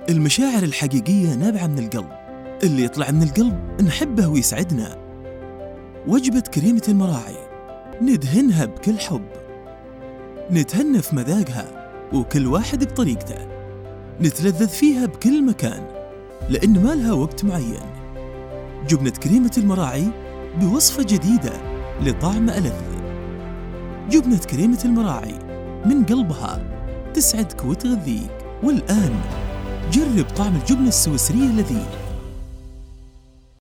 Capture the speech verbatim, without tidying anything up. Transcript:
المشاعر الحقيقية نابعة من القلب، اللي يطلع من القلب نحبه ويسعدنا. وجبة كريمة المراعي ندهنها بكل حب، نتهنى في مذاقها وكل واحد بطريقته، نتلذذ فيها بكل مكان لأن ما لها وقت معين. جبنة كريمة المراعي بوصفة جديدة لطعم ألذ. جبنة كريمة المراعي من قلبها تسعدك وتغذيك. والآن جرب طعم الجبنة السويسرية اللذيذ.